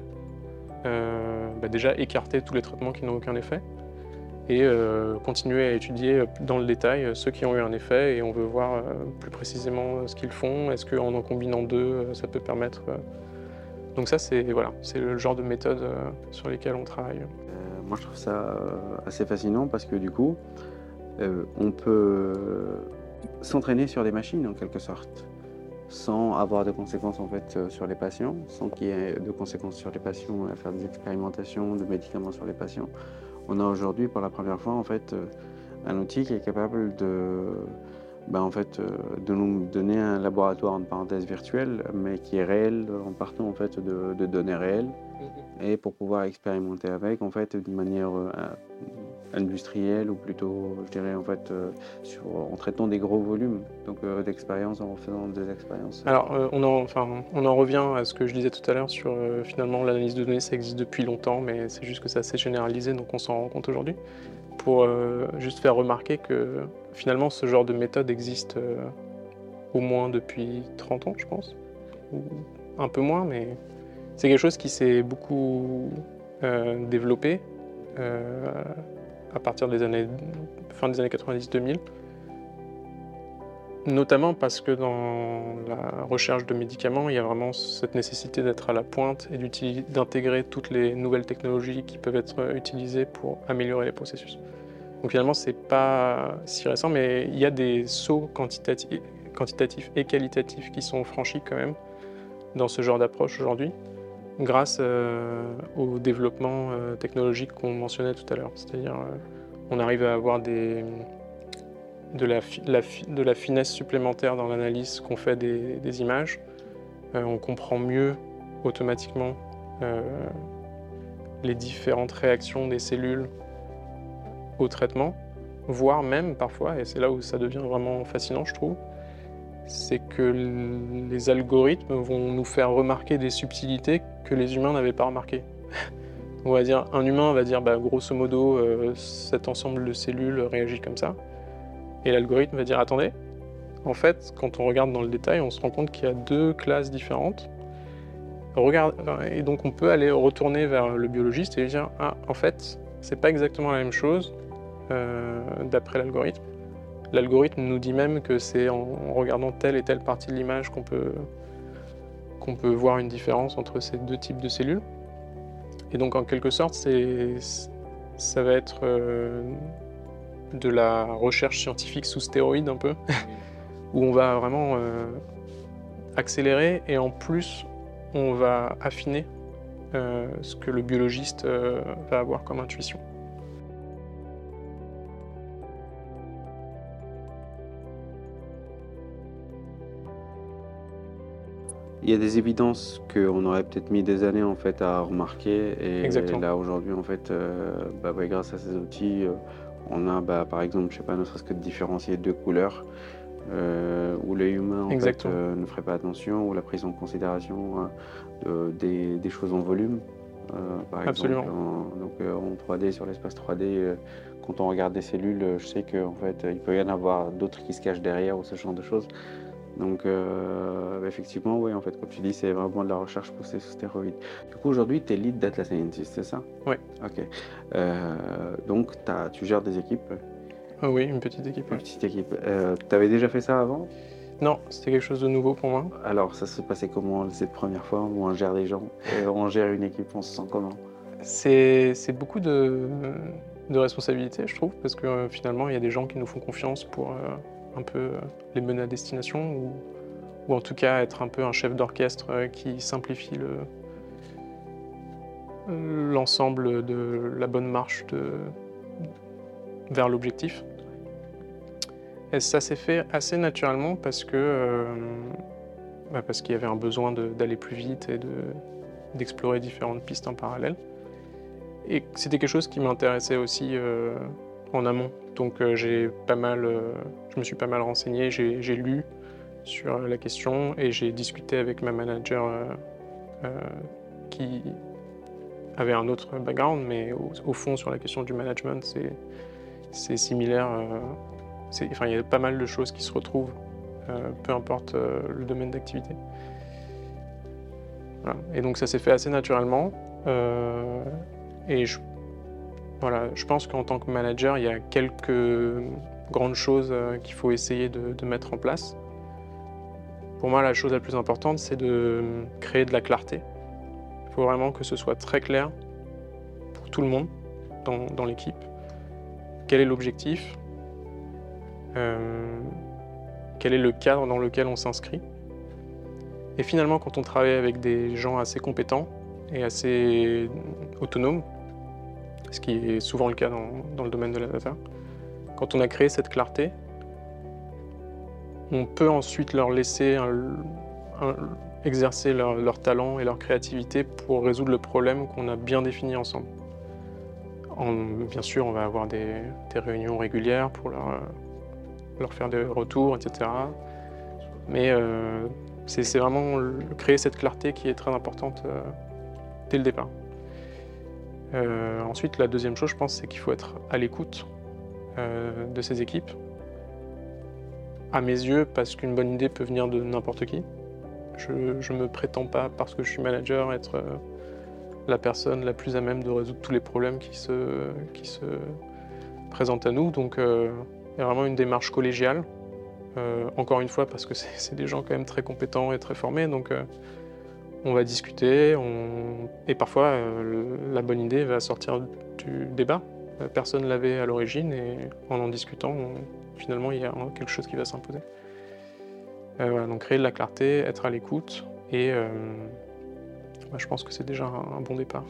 euh, bah déjà écarter tous les traitements qui n'ont aucun effet et euh, continuer à étudier dans le détail ceux qui ont eu un effet et on veut voir euh, plus précisément ce qu'ils font. Est-ce qu'en en combinant deux, euh, ça peut permettre... Euh... Donc ça, c'est, voilà, c'est le genre de méthode euh, sur lesquelles on travaille. Euh, moi, je trouve ça euh, assez fascinant parce que du coup, euh, on peut s'entraîner sur des machines en quelque sorte, sans avoir de conséquences en fait sur les patients, sans qu'il y ait de conséquences sur les patients à faire des expérimentations de médicaments sur les patients. On a aujourd'hui pour la première fois en fait un outil qui est capable de, ben, en fait, de nous donner un laboratoire en parenthèse virtuel, mais qui est réel en partant en fait de, de données réelles, mmh. Et pour pouvoir expérimenter avec en fait d'une manière euh, industrielle ou plutôt, je dirais en fait, euh, sur, en traitant des gros volumes, donc euh, d'expériences en faisant des expériences. Alors euh, on, en, enfin, on en revient à ce que je disais tout à l'heure sur euh, finalement l'analyse de données, ça existe depuis longtemps, mais c'est juste que ça s'est généralisé, donc on s'en rend compte aujourd'hui. Pour euh, juste faire remarquer que finalement ce genre de méthode existe euh, au moins depuis trente ans, je pense, ou un peu moins, mais c'est quelque chose qui s'est beaucoup euh, développé euh, à partir des années, fin des années quatre-vingt-dix deux mille, notamment parce que dans la recherche de médicaments, il y a vraiment cette nécessité d'être à la pointe et d'intégrer toutes les nouvelles technologies qui peuvent être utilisées pour améliorer les processus. Donc finalement, c'est pas si récent, mais il y a des sauts quantitatifs, quantitatifs et qualitatifs qui sont franchis quand même dans ce genre d'approche aujourd'hui, grâce euh, au développement euh, technologique qu'on mentionnait tout à l'heure. C'est-à-dire, euh, on arrive à avoir des, de, la, la, de la finesse supplémentaire dans l'analyse qu'on fait des, des images. Euh, on comprend mieux automatiquement euh, les différentes réactions des cellules au traitement, voire même parfois, et c'est là où ça devient vraiment fascinant, je trouve, c'est que les algorithmes vont nous faire remarquer des subtilités que les humains n'avaient pas remarquées. On va dire, un humain va dire, bah, grosso modo, euh, cet ensemble de cellules réagit comme ça, et l'algorithme va dire, attendez, en fait, quand on regarde dans le détail, on se rend compte qu'il y a deux classes différentes. Regarde, et donc on peut aller retourner vers le biologiste et lui dire, ah, en fait, c'est pas exactement la même chose euh, d'après l'algorithme. L'algorithme nous dit même que c'est en regardant telle et telle partie de l'image qu'on peut, qu'on peut voir une différence entre ces deux types de cellules. Et donc en quelque sorte, c'est, ça va être euh, de la recherche scientifique sous stéroïdes un peu, où on va vraiment euh, accélérer et en plus on va affiner euh, ce que le biologiste euh, va avoir comme intuition. Il y a des évidences qu'on aurait peut-être mis des années en fait à remarquer et Exactement. Là aujourd'hui en fait, euh, bah, ouais, grâce à ces outils, euh, on a bah, par exemple, je sais pas, ne serait-ce que de différencier deux couleurs euh, où l'œil humain en fait, euh, ne ferait pas attention, ou la prise en considération euh, de, des, des choses en volume. euh, par Absolument. exemple. En, donc euh, en trois D, sur l'espace trois D, euh, quand on regarde des cellules, euh, je sais qu'en fait, il peut y en avoir d'autres qui se cachent derrière ou ce genre de choses. Donc euh, effectivement, oui, en fait, comme tu dis, c'est vraiment de la recherche poussée sur stéroïdes. Du coup, aujourd'hui, tu es lead data scientist, c'est ça? Oui. Ok. Euh, donc, t'as- tu gères des équipes, Ah oui, une petite équipe. une Ouais. petite équipe. Euh, tu avais déjà fait ça avant? Non, c'était quelque chose de nouveau pour moi. Alors, ça s'est passé comment cette première fois où on gère des gens, euh, on gère une équipe, on se sent comment? C'est c'est beaucoup de, de responsabilités, je trouve, parce que euh, finalement, il y a des gens qui nous font confiance pour euh, un peu euh, les mener à destination, ou, ou en tout cas être un peu un chef d'orchestre euh, qui simplifie le, l'ensemble de la bonne marche de, vers l'objectif. Et ça s'est fait assez naturellement parce que euh, bah parce qu'il y avait un besoin de- d'aller plus vite et de, d'explorer différentes pistes en parallèle. Et c'était quelque chose qui m'intéressait aussi euh, en amont. Donc euh, j'ai pas mal, euh, je me suis pas mal renseigné, j'ai j'ai lu sur la question et j'ai discuté avec ma manager euh, euh, qui avait un autre background, mais au, au fond sur la question du management, c'est c'est similaire. euh, c'est- enfin, il y a pas mal de choses qui se retrouvent, euh, peu importe euh, le domaine d'activité. Voilà. Et donc ça s'est fait assez naturellement. euh, et je, voilà, je pense qu'en tant que manager, il y a quelques grandes choses euh, qu'il faut essayer de, de mettre en place. Pour moi, la chose la plus importante, c'est de créer de la clarté. Il faut vraiment que ce soit très clair pour tout le monde dans, dans l'équipe. Quel est l'objectif? euh, Quel est le cadre dans lequel on s'inscrit? Et finalement, quand on travaille avec des gens assez compétents et assez autonomes, ce qui est souvent le cas dans, dans le domaine de la data, quand on a créé cette clarté, on peut ensuite leur laisser un- un- exercer leur, leur talent et leur créativité pour résoudre le problème qu'on a bien défini ensemble. En- bien sûr, on va avoir des, des réunions régulières pour leur, leur faire des retours, et cetera. Mais euh, c'est c'est vraiment le- créer cette clarté qui est très importante euh, dès le départ. Euh, ensuite, la deuxième chose, je pense, c'est qu'il faut être à l'écoute euh, de ces équipes. À mes yeux, parce qu'une bonne idée peut venir de n'importe qui. Je ne me prétends pas, parce que je suis manager, être euh, la personne la plus à même de résoudre tous les problèmes qui se, qui se présentent à nous. Donc, euh, il y a vraiment une démarche collégiale. Euh, encore une fois, parce que c'est c'est des gens quand même très compétents et très formés. Donc, euh, on va discuter. On... Et parfois, euh, la bonne idée va sortir du débat. Euh, Personne ne l'avait à l'origine. Et en en discutant, on- finalement, il y a quelque chose qui va s'imposer. Euh, voilà, donc créer de la clarté, être à l'écoute, et euh, bah, je pense que c'est déjà un, un bon départ.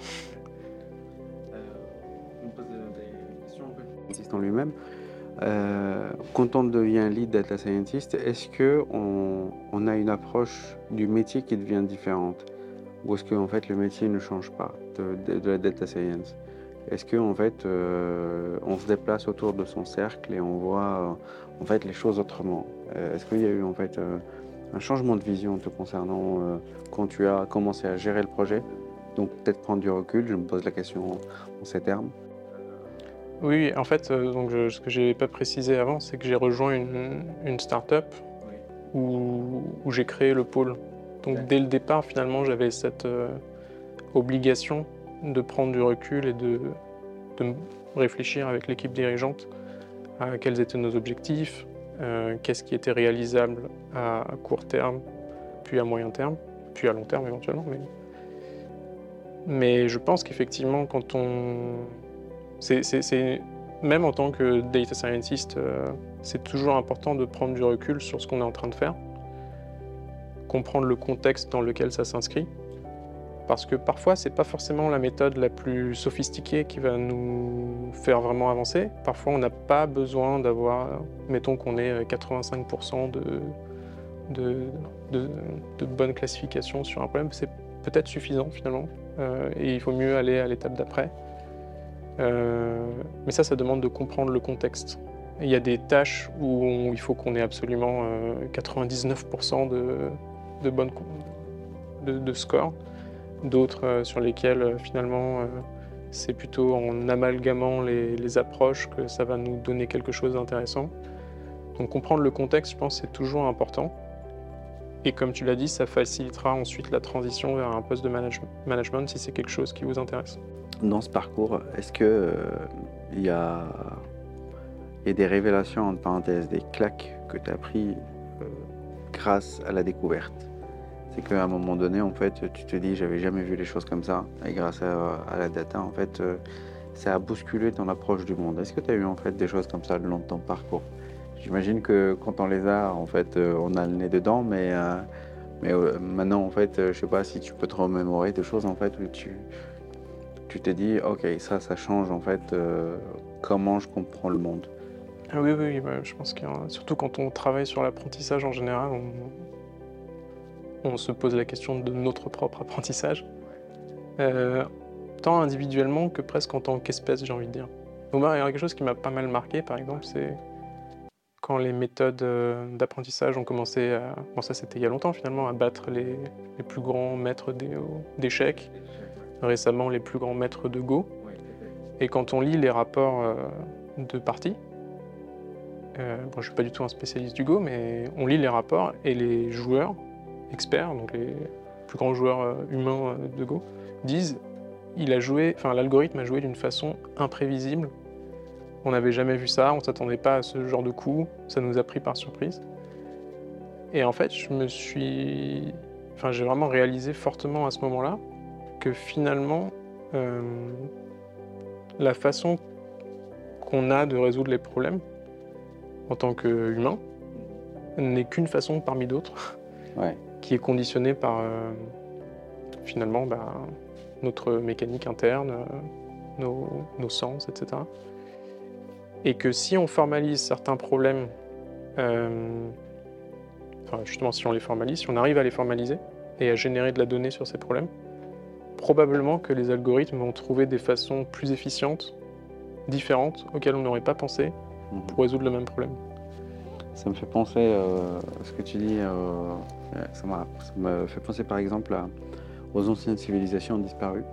On pose des questions en fait. En lui-même. Euh, quand on devient lead data scientist, est-ce que on, on a une approche du métier qui devient différente, ou est-ce que en fait le métier ne change pas de, de- de la data science? Est-ce que en fait euh, on se déplace autour de son cercle et on voit euh, en fait les choses autrement? Euh, est-ce qu'il y a eu en fait euh, un changement de vision te concernant euh, quand tu as commencé à gérer le projet? Donc peut-être prendre du recul, je me pose la question en, en ces termes. Oui, en fait, euh, donc je- ce que j'ai pas précisé avant, c'est que j'ai rejoint une, une start-up où, où j'ai créé le pôle. Donc D'accord. dès le départ, finalement, j'avais cette euh, obligation de prendre du recul et de, de m- réfléchir avec l'équipe dirigeante à quels étaient nos objectifs, euh, qu'est-ce qui était réalisable à, à court terme, puis à moyen terme, puis à long terme éventuellement. Mais, mais je pense qu'effectivement, quand on... c'est, c'est- c'est- Même en tant que data scientist, euh, c'est toujours important de prendre du recul sur ce qu'on est en train de faire, comprendre le contexte dans lequel ça s'inscrit, parce que parfois, c'est pas forcément la méthode la plus sophistiquée qui va nous faire vraiment avancer. Parfois, on n'a pas besoin d'avoir, mettons qu'on ait quatre-vingt-cinq pour cent de, de, de, de bonne classification sur un problème, c'est peut-être suffisant finalement, euh, et il faut mieux aller à l'étape d'après. Euh, mais ça, ça demande de comprendre le contexte. Il y a des tâches où on- il faut qu'on ait absolument euh, quatre-vingt-dix-neuf pour cent de, de, bonnes, de, de score. d'autres euh, sur lesquels euh, finalement euh, c'est plutôt en amalgamant les, les approches que ça va nous donner quelque chose d'intéressant. Donc comprendre le contexte, je pense, c'est toujours important. Et comme tu l'as dit, ça facilitera ensuite la transition vers un poste de manage- management si c'est quelque chose qui vous intéresse. Dans ce parcours, est-ce que euh, il y a, il y a des révélations, entre parenthèses, des claques que tu as pris euh, grâce à la découverte? C'est qu'à un moment donné, en fait, tu te dis, j'avais jamais vu les choses comme ça. Et grâce à, à la data, en fait, euh, ça a bousculé ton approche du monde. Est-ce que tu as eu, en fait, des choses comme ça le long de ton parcours? J'imagine que quand on les a, en fait, euh, on a le nez dedans, mais, euh, mais euh, maintenant, en fait, euh, je sais pas si tu peux te remémorer des choses, en fait, où tu, tu te dis, ok, ça, ça change, en fait, euh, comment je comprends le monde. Ah oui, oui, bah, je pense que surtout quand on travaille sur l'apprentissage en général, on, on se pose la question de notre propre apprentissage, euh, tant individuellement que presque en tant qu'espèce, j'ai envie de dire. Donc, moi, il y a quelque chose qui m'a pas mal marqué, par exemple, c'est quand les méthodes euh, d'apprentissage ont commencé à, bon ça c'était il y a longtemps finalement, à battre les, les plus grands maîtres d'é- d'échecs, récemment les plus grands maîtres de Go. Et quand on lit les rapports euh, de parties, euh, bon, je ne suis pas du tout un spécialiste du Go, mais on lit les rapports et les joueurs experts, donc les plus grands joueurs euh, humains euh, de Go, disent il a joué, enfin l'algorithme a joué d'une façon imprévisible. On n'avait jamais vu ça, on ne s'attendait pas à ce genre de coup, ça nous a pris par surprise. Et en fait, je me suis, enfin, j'ai vraiment réalisé fortement à ce moment-là que finalement, euh, la façon qu'on a de résoudre les problèmes en tant qu'humain n'est qu'une façon parmi d'autres, Ouais. qui est conditionnée par euh, finalement bah, notre mécanique interne, euh, nos, nos sens, et cetera. Et que si on formalise certains problèmes, euh, enfin justement si on les formalise, si on arrive à les formaliser et à générer de la donnée sur ces problèmes, probablement que les algorithmes vont trouver des façons plus efficientes, différentes, auxquelles on n'aurait pas pensé Mhm. pour résoudre le même problème. Ça me fait penser, euh, à ce que tu dis, euh, ça m'a- ça me fait penser par exemple à- aux anciennes civilisations disparues,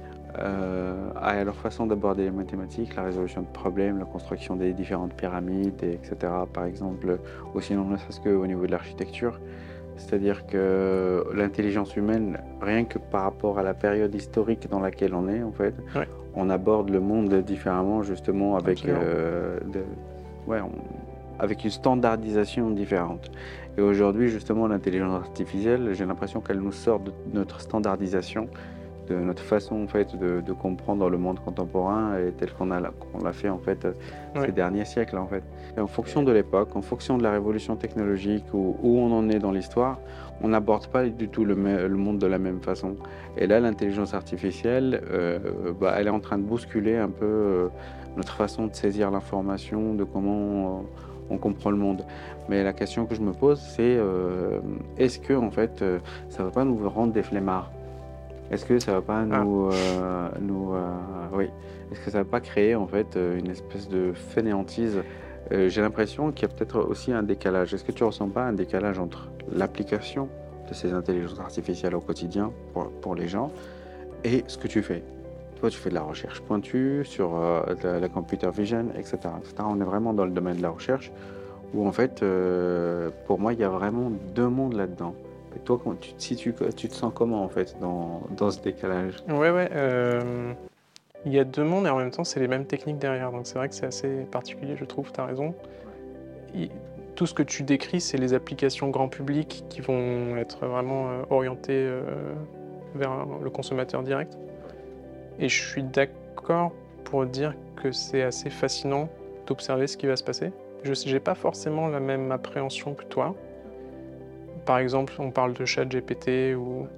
euh, à leur façon d'aborder les mathématiques, la résolution de problèmes, la construction des différentes pyramides, et etc. Par exemple, aussi non ne serait-ce qu'au niveau de l'architecture. C'est-à-dire que l'intelligence humaine, rien que par rapport à la période historique dans laquelle on est, en fait, Ouais. on aborde le monde différemment, justement, avec, Absolument. euh, de- ouais, on- avec une standardisation différente. Et aujourd'hui, justement, l'intelligence artificielle, j'ai l'impression qu'elle nous sort de notre standardisation, de notre façon en fait de, de comprendre le monde contemporain et tel qu'on a qu'on l'a fait en fait Ouais. ces derniers siècles en fait. Et en fonction de l'époque, en fonction de la révolution technologique ou où on en est dans l'histoire, on n'aborde pas du tout le, me- le monde de la même façon. Et là, l'intelligence artificielle, euh, bah, elle est en train de bousculer un peu euh, notre façon de saisir l'information, de comment euh, on comprend le monde. Mais la question que je me pose, c'est euh, est-ce que en fait, euh, ça va pas nous rendre des flemmards? Est-ce que ça va pas nous, euh, nous euh, oui, est-ce que ça va pas créer en fait euh, une espèce de fainéantise? Euh, J'ai l'impression qu'il y a peut-être aussi un décalage. Est-ce que tu ressens pas un décalage entre l'application de ces intelligences artificielles au quotidien pour, pour les gens et ce que tu fais? Toi, tu fais de la recherche pointue sur euh, la, la computer vision, et cetera, et cetera. On est vraiment dans le domaine de la recherche où en fait, euh, pour moi, il y a vraiment deux mondes là-dedans. Et toi, comment tu, te situes- tu te sens comment en fait dans, dans ce décalage? Ouais, ouais. euh, Il y a deux mondes et en même temps, c'est les mêmes techniques derrière. Donc c'est vrai que c'est assez particulier, je trouve, tu as raison. Il- Tout ce que tu décris, c'est les applications grand public qui vont être vraiment euh, orientées euh, vers le consommateur direct. Et je suis d'accord pour dire que c'est assez fascinant d'observer ce qui va se passer. Je n'ai pas forcément la même appréhension que toi. Par exemple, on parle de ChatGPT ou...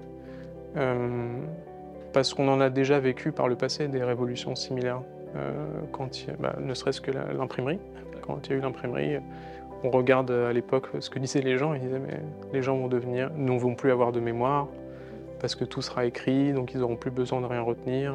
euh, parce qu'on en a déjà vécu par le passé des révolutions similaires. Euh, quand il y a- bah, ne serait-ce que la- l'imprimerie. Quand il y a eu l'imprimerie, on regarde à l'époque ce que disaient les gens. Ils disaient mais les gens vont devenir, ne vont plus avoir de mémoire parce que tout sera écrit, donc ils n'auront plus besoin de rien retenir.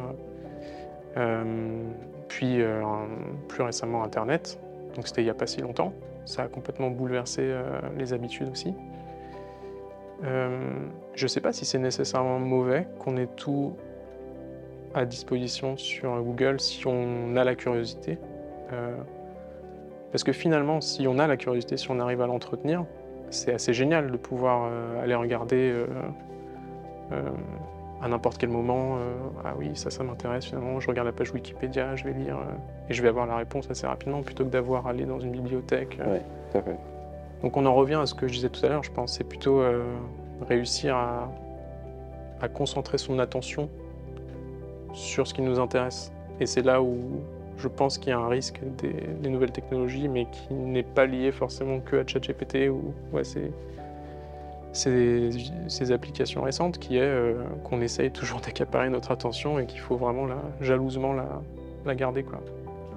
Euh, puis euh, plus récemment Internet, donc c'était il n'y a pas si longtemps. Ça a complètement bouleversé euh, les habitudes aussi. Euh, je ne sais pas si c'est nécessairement mauvais qu'on ait tout à disposition sur Google si on a la curiosité. Euh, parce que finalement, si on a la curiosité, si on arrive à l'entretenir, c'est assez génial de pouvoir euh, aller regarder euh, euh, à n'importe quel moment. Euh, ah oui, ça, ça m'intéresse finalement. Je regarde la page Wikipédia, je vais lire euh, et je vais avoir la réponse assez rapidement plutôt que d'avoir à aller dans une bibliothèque. Euh. Oui, tout à fait. Donc on en revient à ce que je disais tout à l'heure, je pense. C'est plutôt euh, réussir à, à concentrer son attention sur ce qui nous intéresse. Et c'est là où je pense qu'il y a un risque des, des nouvelles technologies, mais qui n'est pas lié forcément que à ChatGPT ou ouais, c'est, c'est ces applications récentes qui est euh, qu'on essaye toujours d'accaparer notre attention et qu'il faut vraiment la, jalousement la, la garder, quoi.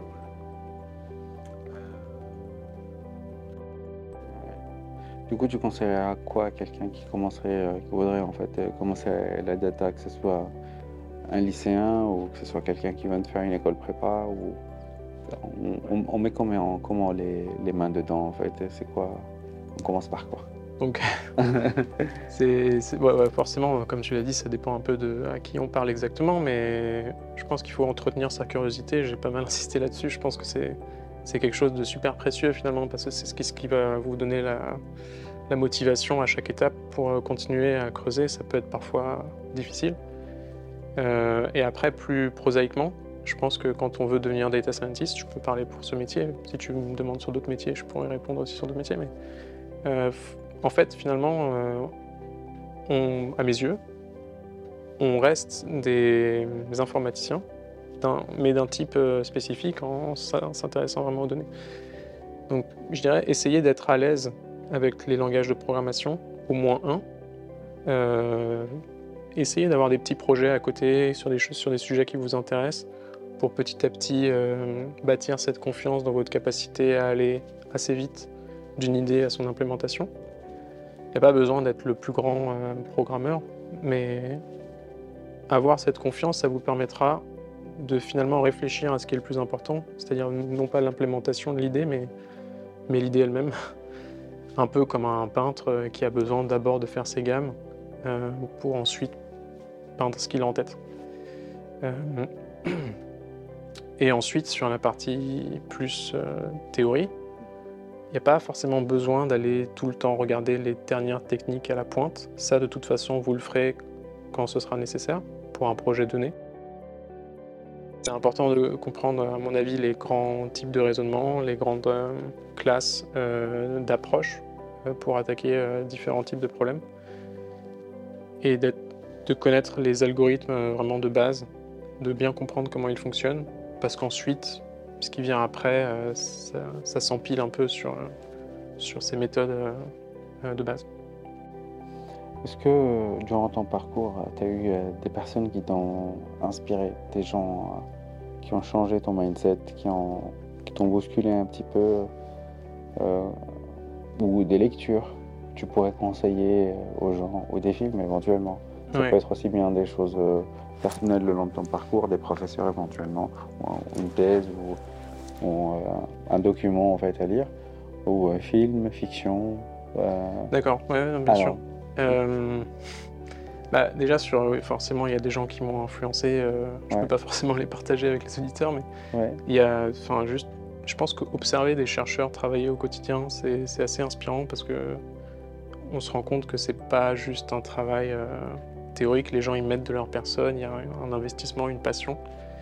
Du coup, tu conseillerais à quoi à quelqu'un qui commencerait, euh, qui voudrait en fait euh, commencer la data, que ce soit un lycéen ou que ce soit quelqu'un qui vient de faire une école prépa ou on, on, on met comment, comment les, les mains dedans en fait, c'est quoi? On commence par quoi? Donc, c'est, c'est, ouais, ouais, forcément, comme tu l'as dit, ça dépend un peu de à qui on parle exactement, mais je pense qu'il faut entretenir sa curiosité. J'ai pas mal insisté là-dessus. Je pense que c'est, c'est quelque chose de super précieux finalement, parce que c'est ce qui, ce qui va vous donner la, la motivation à chaque étape pour continuer à creuser. Ça peut être parfois difficile. Euh, et après, plus prosaïquement, je pense que quand on veut devenir data scientist, je peux parler pour ce métier. Si tu me demandes sur d'autres métiers, je pourrais répondre aussi sur d'autres métiers. Mais euh, en fait, finalement, euh, on, à mes yeux, on reste des informaticiens, d'un, mais d'un type euh, spécifique en s'intéressant vraiment aux données. Donc, je dirais essayer d'être à l'aise avec les langages de programmation, au moins un. Euh, Essayez d'avoir des petits projets à côté sur des, choses, sur des sujets qui vous intéressent pour petit à petit euh, bâtir cette confiance dans votre capacité à aller assez vite d'une idée à son implémentation. Il n'y a pas besoin d'être le plus grand euh, programmeur, mais avoir cette confiance, ça vous permettra de finalement réfléchir à ce qui est le plus important, c'est-à-dire non pas l'implémentation de l'idée, mais, mais l'idée elle-même. Un peu comme un peintre qui a besoin d'abord de faire ses gammes euh, pour ensuite peindre ce qu'il a en tête. Euh, et ensuite, sur la partie plus euh, théorie, il n'y a pas forcément besoin d'aller tout le temps regarder les dernières techniques à la pointe. Ça, de toute façon, vous le ferez quand ce sera nécessaire pour un projet donné. C'est important de comprendre, à mon avis, les grands types de raisonnement, les grandes euh, classes euh, d'approche euh, pour attaquer euh, différents types de problèmes. Et d'être de connaître les algorithmes vraiment de base, de bien comprendre comment ils fonctionnent, parce qu'ensuite, ce qui vient après, ça, ça s'empile un peu sur, sur ces méthodes de base. Est-ce que durant ton parcours, tu as eu des personnes qui t'ont inspiré, des gens qui ont changé ton mindset, qui, ont, qui t'ont bousculé un petit peu, euh, ou des lectures que tu pourrais conseiller aux gens, ou des films éventuellement? Ça ouais. peut être aussi bien des choses euh, personnelles le long de ton parcours, des professeurs éventuellement, ou une thèse, ou, ou euh, un document en fait à lire, ou euh, film, fiction. Euh... D'accord, ouais, bien Alors, sûr. Euh, bah, déjà, sur, oui, forcément, il y a des gens qui m'ont influencé. Euh, je ne ouais. peux pas forcément les partager avec les auditeurs, mais ouais. il y a, enfin, juste, je pense qu'observer des chercheurs travailler au quotidien, c'est, c'est assez inspirant parce que on se rend compte que c'est pas juste un travail euh, théorique, les gens y mettent de leur personne, il y a un investissement, une passion.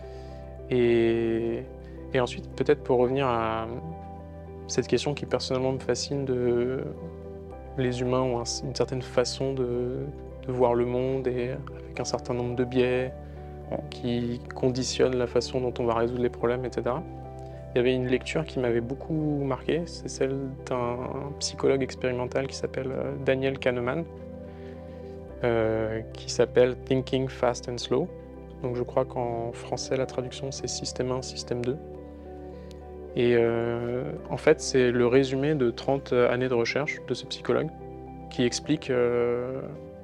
Et, et ensuite, peut-être pour revenir à cette question qui personnellement me fascine, de les humains ont un, une certaine façon de, de voir le monde et avec un certain nombre de biais qui conditionnent la façon dont on va résoudre les problèmes, et cetera. Il y avait une lecture qui m'avait beaucoup marqué, c'est celle d'un psychologue expérimental qui s'appelle Daniel Kahneman, euh, qui s'appelle Thinking Fast and Slow. Donc je crois qu'en français, la traduction, c'est Système un, Système deux. Et euh, en fait, c'est le résumé de trente années de recherche de ce psychologue qui explique euh,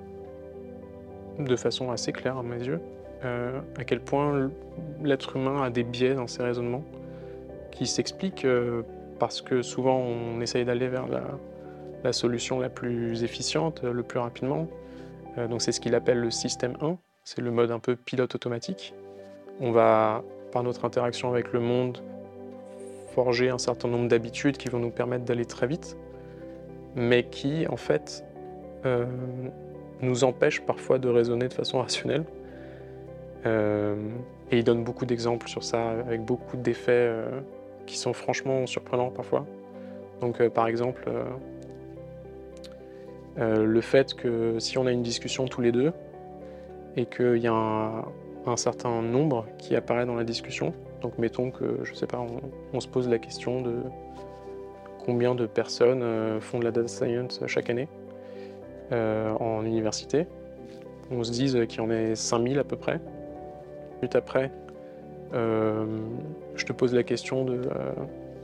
de façon assez claire à mes yeux euh, à quel point l'être humain a des biais dans ses raisonnements qui s'expliquent euh, parce que souvent on essaye d'aller vers la, la solution la plus efficiente, le plus rapidement. Euh, donc c'est ce qu'il appelle le système un, c'est le mode un peu pilote automatique. On va, par notre interaction avec le monde, forger un certain nombre d'habitudes qui vont nous permettre d'aller très vite, mais qui, en fait, euh, nous empêchent parfois de raisonner de façon rationnelle. Euh, et il donne beaucoup d'exemples sur ça, avec beaucoup d'effets euh, qui sont franchement surprenants parfois. Donc, euh, par exemple, euh, euh, le fait que si on a une discussion tous les deux, et qu'il y a un, un certain nombre qui apparaît dans la discussion, donc mettons que, je sais pas, on, on se pose la question de combien de personnes euh, font de la data science chaque année euh, en université. On se dise qu'il y en a cinq mille à peu près. Juste après, euh, je te pose la question de... Euh,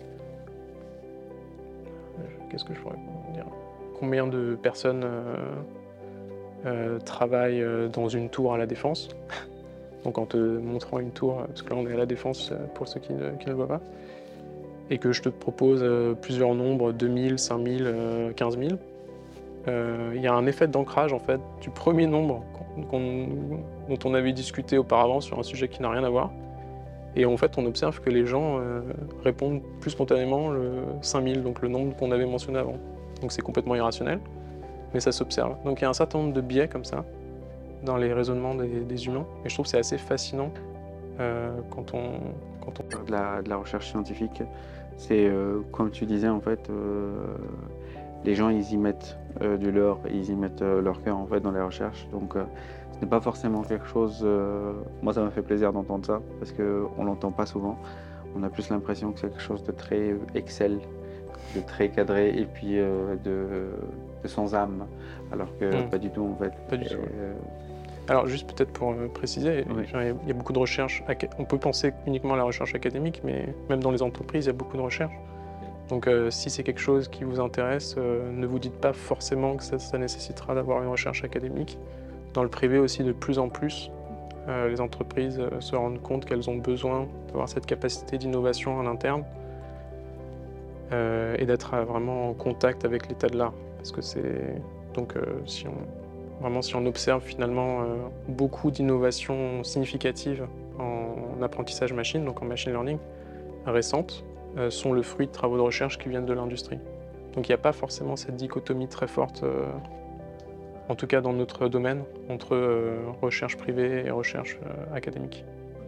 qu'est-ce que je pourrais dire ? Combien de personnes euh, euh, travaillent dans une tour à la Défense ? Donc en te montrant une tour, parce que là on est à la Défense pour ceux qui ne, qui ne le voient pas, et que je te propose euh, plusieurs nombres, deux mille, cinq mille, euh, quinze mille, euh, il y a un effet d'ancrage en fait du premier nombre qu'on, qu'on, dont on avait discuté auparavant sur un sujet qui n'a rien à voir. Et en fait on observe que les gens euh, répondent plus spontanément le cinq mille, donc le nombre qu'on avait mentionné avant. Donc c'est complètement irrationnel, mais ça s'observe. Donc il y a un certain nombre de biais comme ça dans les raisonnements des, des humains, et je trouve que c'est assez fascinant euh, quand on... Quand on... De, la, de la recherche scientifique, c'est euh, comme tu disais en fait, euh, les gens ils y mettent euh, du leur, ils y mettent euh, leur cœur en fait dans les recherches, donc euh, ce n'est pas forcément quelque chose, euh, moi ça m'a fait plaisir d'entendre ça, parce qu'on ne l'entend pas souvent, on a plus l'impression que c'est quelque chose de très Excel, de très cadré, et puis euh, de, de sans âme, alors que mmh. pas du tout en fait. Pas du et, tout. Euh, Alors juste peut-être pour préciser, oui. il y a beaucoup de recherches, on peut penser uniquement à la recherche académique, mais même dans les entreprises, il y a beaucoup de recherches. Donc euh, si c'est quelque chose qui vous intéresse, euh, ne vous dites pas forcément que ça, ça nécessitera d'avoir une recherche académique. Dans le privé aussi, de plus en plus, euh, les entreprises euh, se rendent compte qu'elles ont besoin d'avoir cette capacité d'innovation en interne euh, et d'être euh, vraiment en contact avec l'état de l'art. Parce que c'est... Donc euh, si on... Vraiment, si on observe finalement euh, beaucoup d'innovations significatives en apprentissage machine, donc en machine learning, récentes, euh, sont le fruit de travaux de recherche qui viennent de l'industrie. Donc il n'y a pas forcément cette dichotomie très forte, euh, en tout cas dans notre domaine, entre euh, recherche privée et recherche euh, académique.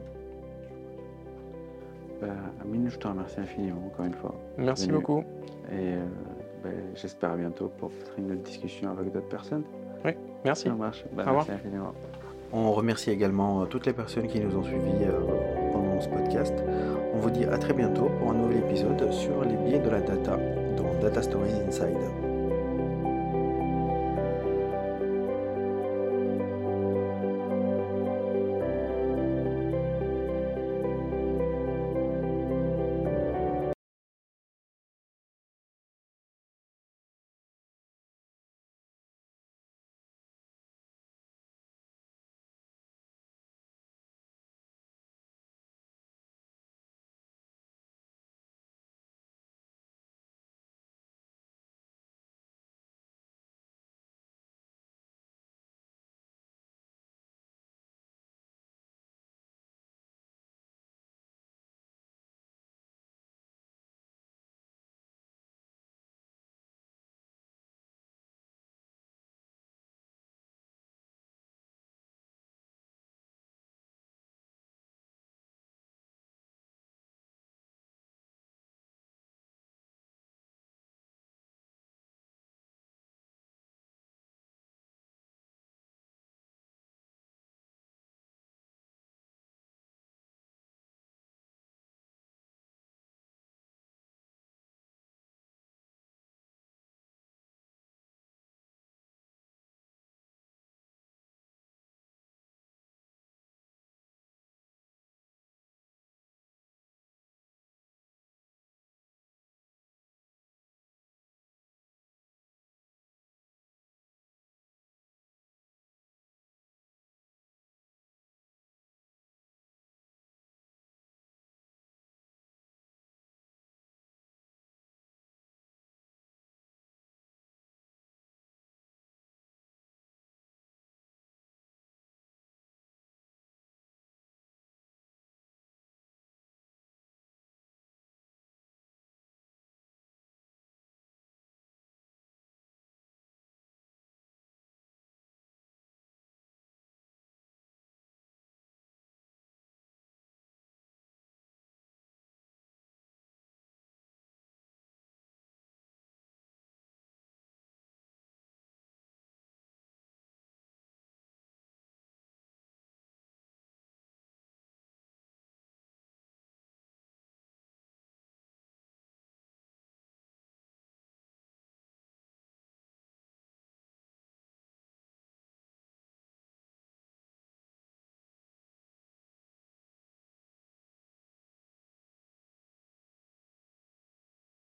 Bah, Amine, je te remercie infiniment encore une fois. Merci Venu. beaucoup. Et euh, bah, j'espère à bientôt pour peut-être une autre discussion avec d'autres personnes. Oui, merci. Ça marche. Bah, Au revoir. merci infiniment. On remercie également toutes les personnes qui nous ont suivis pendant ce podcast. On vous dit à très bientôt pour un nouvel épisode sur les biais de la data dans Data Stories Inside.